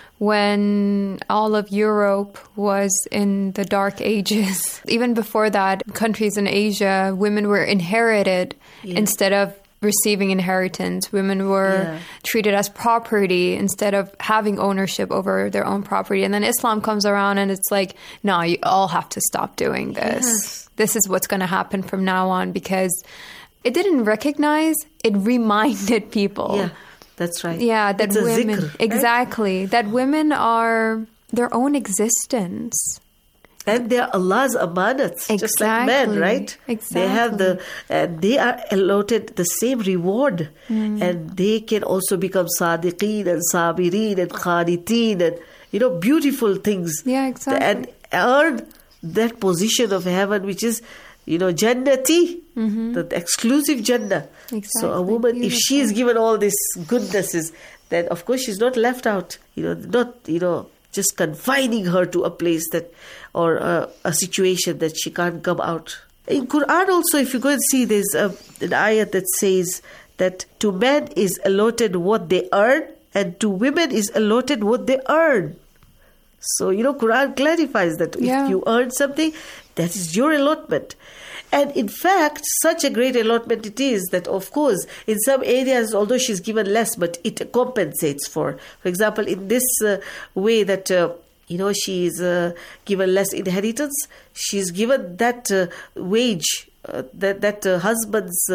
when all of Europe was in the dark ages. Even before that, countries in Asia, women were inherited yeah. instead of receiving inheritance. Women were yeah. treated as property instead of having ownership over their own property. And then Islam comes around and it's like, no, you all have to stop doing this. Yes. This is what's going to happen from now on, because it didn't recognize, it reminded people. Yeah, that's right. Yeah, that it's women, a zikr, exactly, right? that women are their own existence. And they are Allah's amanats, exactly. just like men, right? Exactly. They have the, uh, they are allotted the same reward, mm. and they can also become sadiqeen and sabireen and qaniteen and, you know, beautiful things. Yeah, exactly. And earn that position of heaven, which is, you know, jannati, mm-hmm. the exclusive jannah. Exactly. So a woman, beautiful. If she is given all these goodnesses, then of course she's not left out. You know, not, you know, just confining her to a place that, or a, a situation that she can't come out. In Quran also, if you go and see, there's a, an ayat that says that to men is allotted what they earn, and to women is allotted what they earn. So, you know, Quran clarifies that yeah. if you earn something, that is your allotment. And in fact, such a great allotment it is that, of course, in some areas, although she's given less, but it compensates for. For example, in this uh, way that, uh, you know, she is uh, given less inheritance, she's given that uh, wage, uh, that, that uh, husband's uh,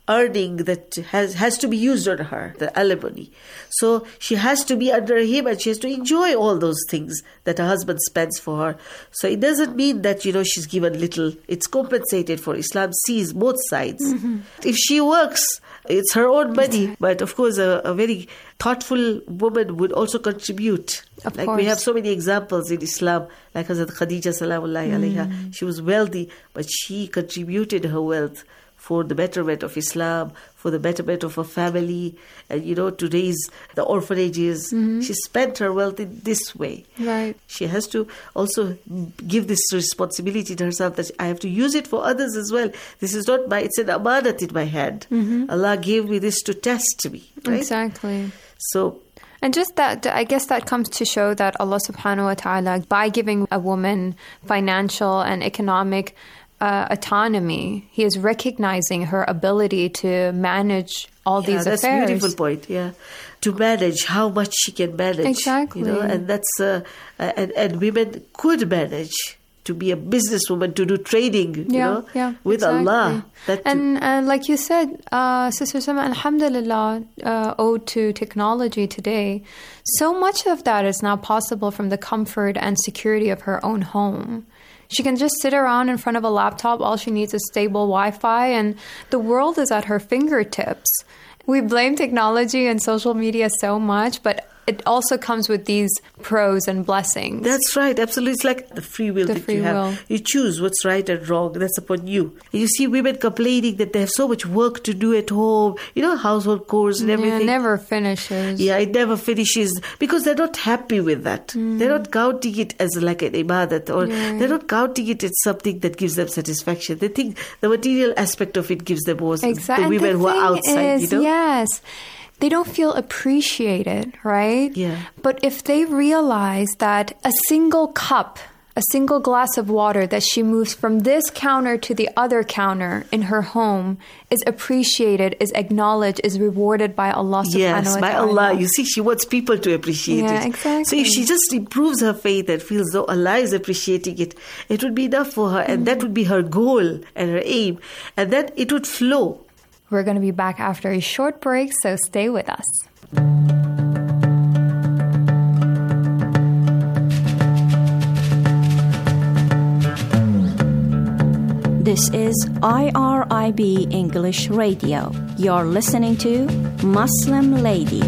earning that has, has to be used on her, the alimony. So she has to be under him and she has to enjoy all those things that her husband spends for her. So it doesn't mean that, you know, she's given little. It's compensated for. Islam sees both sides. Mm-hmm. If she works, it's her own money. But of course, a, a very thoughtful woman would also contribute. Of like course. We have so many examples in Islam, like Hazrat Khadija salamullahi Mm. alayha. She was wealthy, but she contributed her wealth for the betterment of Islam, for the betterment of her family, and, you know, to raise the orphanages. Mhm. She spent her wealth in this way. Right. She has to also give this responsibility to herself that I have to use it for others as well. This is not my, it's an amanat in my hand. Mhm. Allah gave me this to test me. Right? Exactly. So, and just that, I guess that comes to show that Allah subhanahu wa ta'ala, by giving a woman financial and economic uh, autonomy, He is recognizing her ability to manage all yeah, these that's affairs. a beautiful point, yeah. To manage, how much she can manage. Exactly. You know, and that's, uh, and, and women could manage to be a businesswoman, to do trading, you Yeah, know, yeah, with exactly. Allah. That And uh, like you said, uh, Sister Sama, alhamdulillah, uh, owed to technology today, so much of that is now possible from the comfort and security of her own home. She can just sit around in front of a laptop. All she needs is stable Wi-Fi, and the world is at her fingertips. We blame technology and social media so much, but it also comes with these pros and blessings. That's right, absolutely. It's like the free will The that free you have. will. You choose what's right and wrong. That's upon you. You see women complaining that they have so much work to do at home, you know, household chores and everything. Yeah, never finishes. Yeah, it never finishes because they're not happy with that. Mm. They're not counting it as like an ibadat, or Yeah. they're not counting it as something that gives them satisfaction. They think the material aspect of it gives them more. Exactly. The women And who the are thing outside, is, you know. yes, they don't feel appreciated, right? Yeah. But if they realize that a single cup, a single glass of water that she moves from this counter to the other counter in her home is appreciated, is acknowledged, is rewarded by Allah subhanahu Yes, wa by ta'ala. Allah. You see, she wants people to appreciate Yeah, it. exactly. So if she just improves her faith and feels though Allah is appreciating it, it would be enough for her. And that would be her goal and her aim. And then it would flow. We're going to be back after a short break, so stay with us. This is I R I B English Radio. You're listening to Muslim Lady.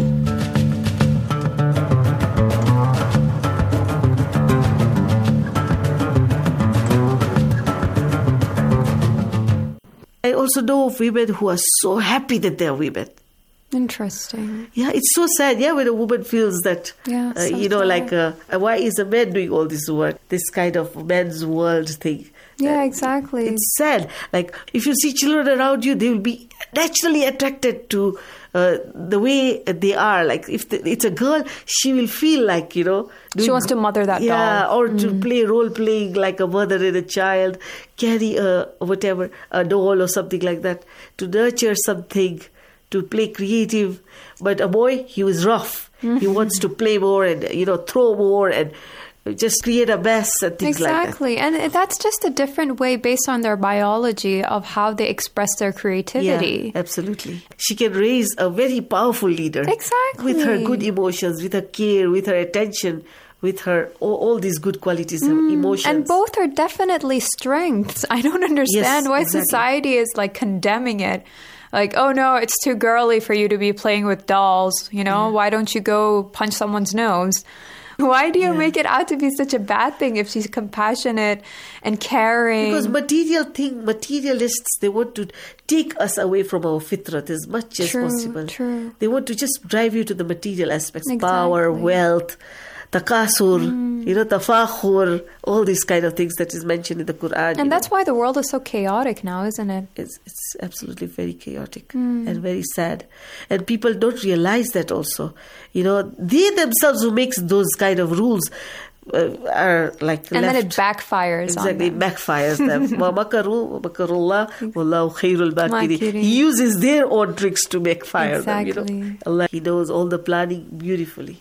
I also know of women who are so happy that they're women. Interesting. Yeah, it's so sad. Yeah, when a woman feels that, Yeah, uh, so you know, sad. like, uh, why is a man doing all this work? This kind of men's world thing. Yeah, exactly. It's sad. Like, if you see children around you, they will be naturally attracted to uh, the way they are. Like, if the, it's a girl, she will feel like, you know... She wants to mother that yeah, doll. or to Mm. play role-playing like a mother and a child, carry a, whatever, a doll or something like that, to nurture something, to play creative. But a boy, he was rough. He wants to play more and, you know, throw more and just create a mess and things like that. Exactly. And that's just a different way based on their biology of how they express their creativity. Yeah, absolutely. She can raise a very powerful leader. Exactly. With her good emotions, with her care, with her attention, with her all, all these good qualities, her emotions. And both are definitely strengths. I don't understand Yes, why exactly. society is like condemning it. Like, oh no, it's too girly for you to be playing with dolls. You know, why don't you go punch someone's nose? Why do you Yeah. make it out to be such a bad thing if she's compassionate and caring? Because material thing, materialists, they want to take us away from our fitrat as much as True, possible. true. They want to just drive you to the material aspects, Exactly. power, wealth, takasur, Mm. you know, tafakhur, all these kind of things that is mentioned in the Quran. you And know. that's why the world is so chaotic now, isn't it? It's, it's absolutely very chaotic Mm. and very sad. And people don't realize that also. You know, they themselves who makes those kind of rules uh, are like And left. then it backfires on Exactly, them. it backfires them. وَمَكَرُوا وَمَكَرُ اللَّهُ وَاللَّهُ خَيْرُ الْمَاكِرِينَ. Makirin. He uses their own tricks to backfire them. You Exactly. know, Allah, He knows all the planning beautifully.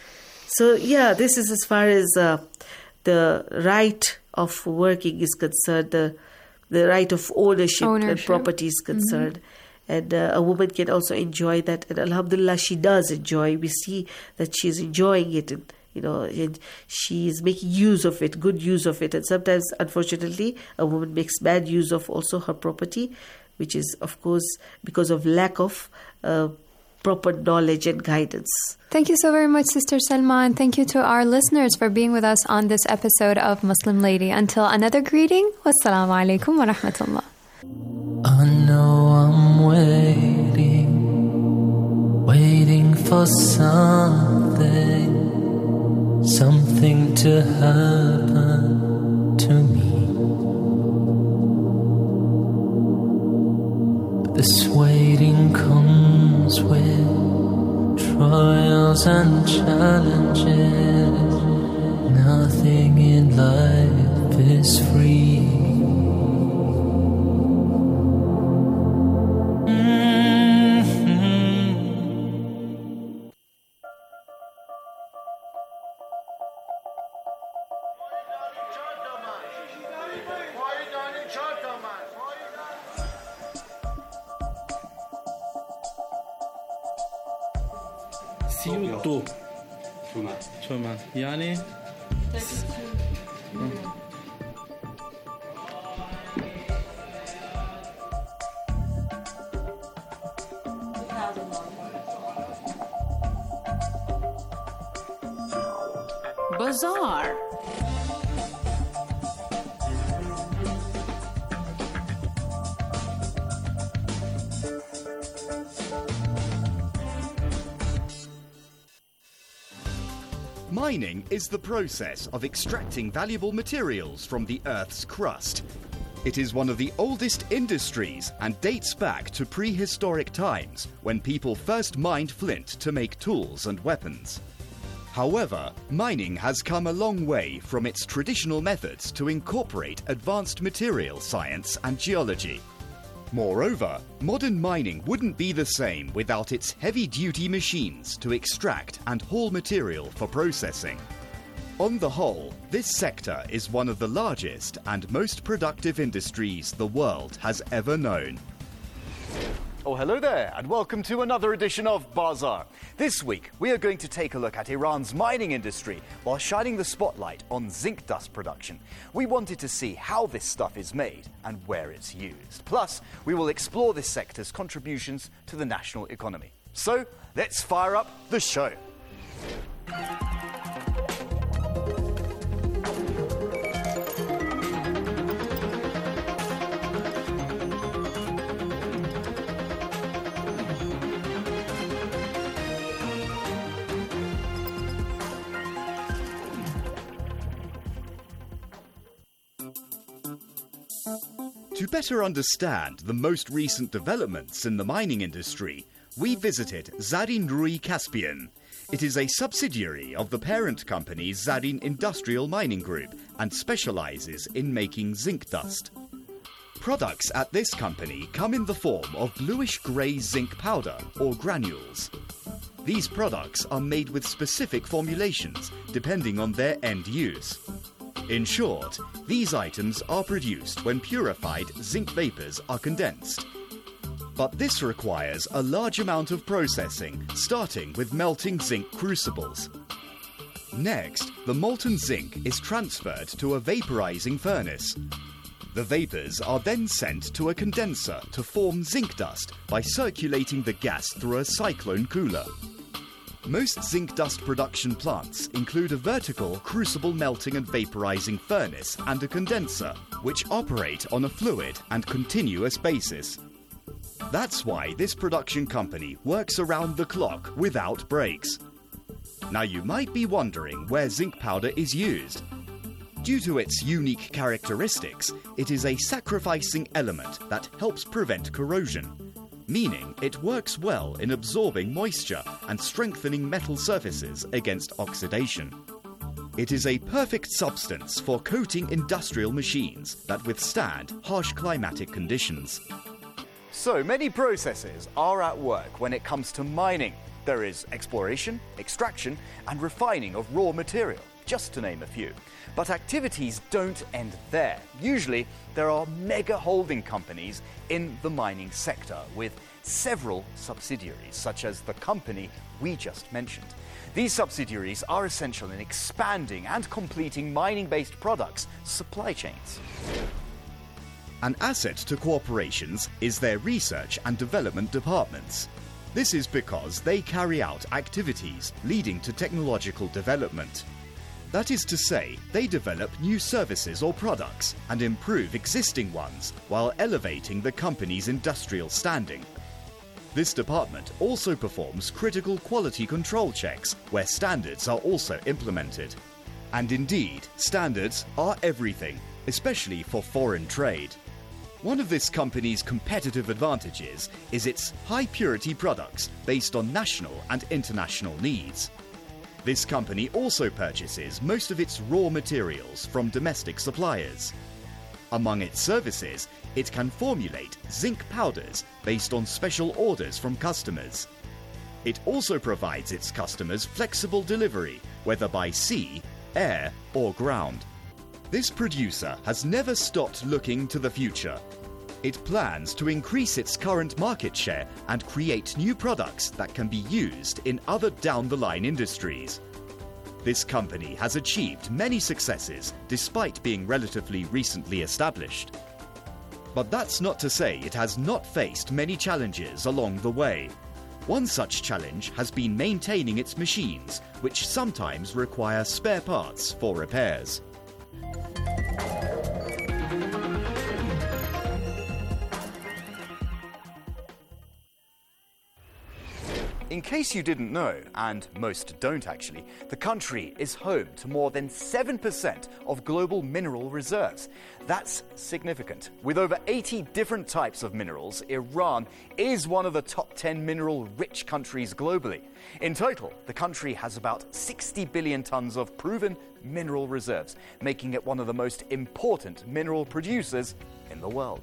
So yeah, this is as far as uh, the right of working is concerned, the the right of ownership, and Ownership. property is concerned. And uh, a woman can also enjoy that. And alhamdulillah, she does enjoy. We see that she's enjoying it. And, you know, and she's making use of it, good use of it. And sometimes, unfortunately, a woman makes bad use of also her property, which is, of course, because of lack of uh, proper knowledge and guidance. Thank you so very much, Sister Salma, and thank you to our listeners for being with us on this episode of Muslim Lady. Until another greeting, wassalamu alaikum wa rahmatullah. I know I'm waiting, waiting for something, something to happen to me. But this waiting comes with trials and challenges. Nothing in life is free. سيوتو تومان يعني Bazaar. Mining is the process of extracting valuable materials from the Earth's crust. It is one of the oldest industries and dates back to prehistoric times when people first mined flint to make tools and weapons. However, mining has come a long way from its traditional methods to incorporate advanced material science and geology. Moreover, modern mining wouldn't be the same without its heavy-duty machines to extract and haul material for processing. On the whole, this sector is one of the largest and most productive industries the world has ever known. Oh, hello there, and welcome to another edition of Bazaar. This week, we are going to take a look at Iran's mining industry while shining the spotlight on zinc dust production. We wanted to see how this stuff is made and where it's used. Plus, we will explore this sector's contributions to the national economy. So, let's fire up the show. To better understand the most recent developments in the mining industry, we visited Zarin Rui Caspian. It is a subsidiary of the parent company Zarin Industrial Mining Group and specializes in making zinc dust. Products at this company come in the form of bluish-grey zinc powder or granules. These products are made with specific formulations depending on their end use. In short, these items are produced when purified zinc vapors are condensed. But this requires a large amount of processing, starting with melting zinc crucibles. Next, the molten zinc is transferred to a vaporizing furnace. The vapors are then sent to a condenser to form zinc dust by circulating the gas through a cyclone cooler. Most zinc dust production plants include a vertical crucible melting and vaporizing furnace and a condenser, which operate on a fluid and continuous basis. That's why this production company works around the clock without breaks. Now you might be wondering where zinc powder is used. Due to its unique characteristics, it is a sacrificing element that helps prevent corrosion, meaning it works well in absorbing moisture and strengthening metal surfaces against oxidation. It is a perfect substance for coating industrial machines that withstand harsh climatic conditions. So many processes are at work when it comes to mining. There is exploration, extraction, and refining of raw material, just to name a few. But activities don't end there. Usually, there are mega holding companies in the mining sector with several subsidiaries, such as the company we just mentioned. These subsidiaries are essential in expanding and completing mining-based products' supply chains. An asset to corporations is their research and development departments. This is because they carry out activities leading to technological development. That is to say, they develop new services or products and improve existing ones while elevating the company's industrial standing. This department also performs critical quality control checks where standards are also implemented. And indeed, standards are everything, especially for foreign trade. One of this company's competitive advantages is its high-purity products based on national and international needs. This company also purchases most of its raw materials from domestic suppliers. Among its services, it can formulate zinc powders based on special orders from customers. It also provides its customers flexible delivery, whether by sea, air, or ground. This producer has never stopped looking to the future. It plans to increase its current market share and create new products that can be used in other down-the-line industries. This company has achieved many successes despite being relatively recently established. But that's not to say it has not faced many challenges along the way. One such challenge has been maintaining its machines, which sometimes require spare parts for repairs. In case you didn't know, and most don't actually, the country is home to more than seven percent of global mineral reserves. That's significant. With over eighty different types of minerals, Iran is one of the top ten mineral-rich countries globally. In total, the country has about sixty billion tons of proven mineral reserves, making it one of the most important mineral producers in the world.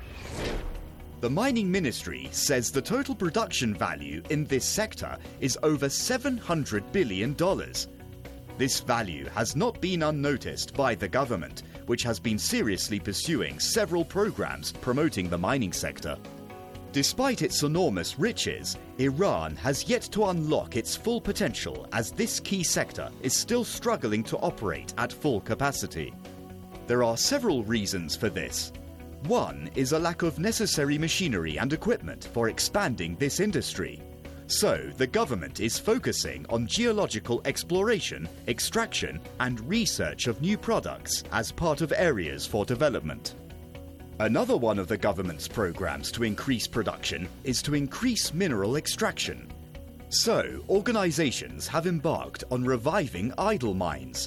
The Mining Ministry says the total production value in this sector is over seven hundred billion dollars. This value has not been unnoticed by the government, which has been seriously pursuing several programs promoting the mining sector. Despite its enormous riches, Iran has yet to unlock its full potential as this key sector is still struggling to operate at full capacity. There are several reasons for this. One is a lack of necessary machinery and equipment for expanding this industry. So, the government is focusing on geological exploration, extraction, and research of new products as part of areas for development. Another one of the government's programs to increase production is to increase mineral extraction. So, organizations have embarked on reviving idle mines.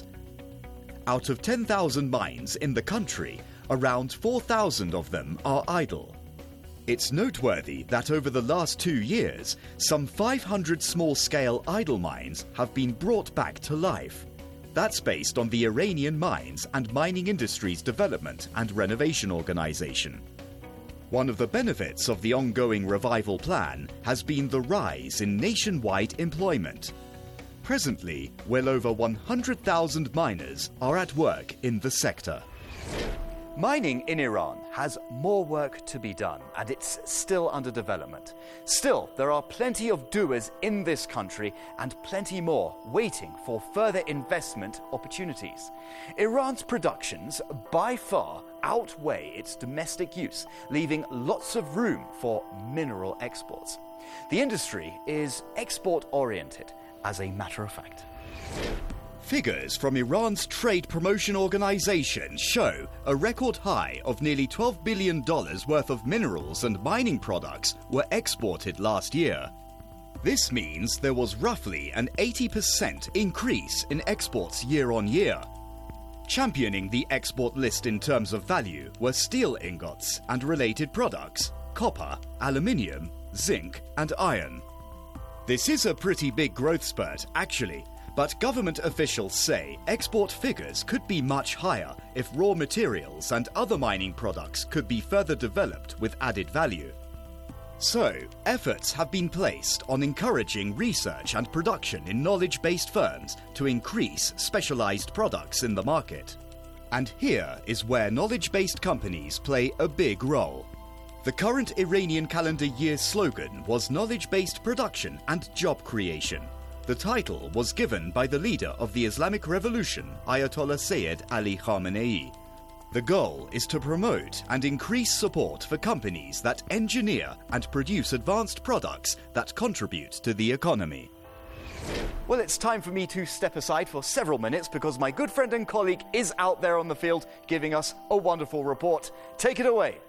Out of ten thousand mines in the country, around four thousand of them are idle. It's noteworthy that over the last two years, some five hundred small-scale idle mines have been brought back to life. That's based on the Iranian Mines and Mining Industries Development and Renovation Organization. One of the benefits of the ongoing revival plan has been the rise in nationwide employment. Presently, well over one hundred thousand miners are at work in the sector. Mining in Iran has more work to be done, and it's still under development. Still, there are plenty of doers in this country and plenty more waiting for further investment opportunities. Iran's productions by far outweigh its domestic use, leaving lots of room for mineral exports. The industry is export-oriented, as a matter of fact. Figures from Iran's Trade Promotion Organization show a record high of nearly twelve billion dollars worth of minerals and mining products were exported last year. This means there was roughly an eighty percent increase in exports year on year. Championing the export list in terms of value were steel ingots and related products, copper, aluminium, zinc, and iron. This is a pretty big growth spurt, actually. But government officials say export figures could be much higher if raw materials and other mining products could be further developed with added value. So, efforts have been placed on encouraging research and production in knowledge-based firms to increase specialized products in the market. And here is where knowledge-based companies play a big role. The current Iranian calendar year slogan was knowledge-based production and job creation. The title was given by the leader of the Islamic Revolution, Ayatollah Sayyid Ali Khamenei. The goal is to promote and increase support for companies that engineer and produce advanced products that contribute to the economy. Well, it's time for me to step aside for several minutes because my good friend and colleague is out there on the field giving us a wonderful report. Take it away.